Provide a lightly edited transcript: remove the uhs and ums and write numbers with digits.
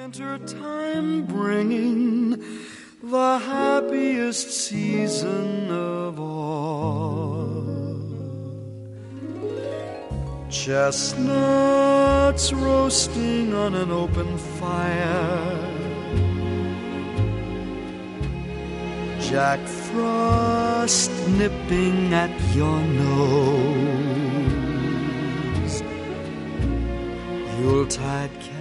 Winter time bringing the happiest season of all. Chestnuts roasting on an open fire, Jack Frost nipping at your nose, Yuletide